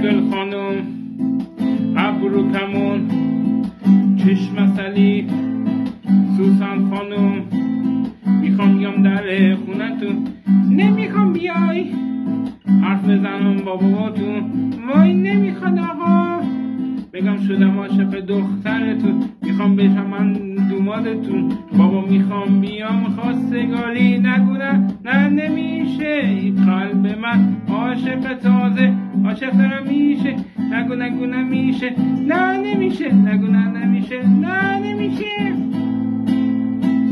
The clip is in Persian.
گل خانم ابرو کمون چشم عسلی سوسن خانم میخوام بیام در خونتون نمیخوام بیای حرف بزنم با باباتون وای نمیخواد آقا بگم شدم عاشق دخترتون میخوام بشم من دومادتون بابا میخوام بیام خواستگاری نگو نه نمیشه قلب من عاشق تازه عاشق دارم میشه نگو نمیشه نه نمیشه نگو نه نمیشه نه نمیشه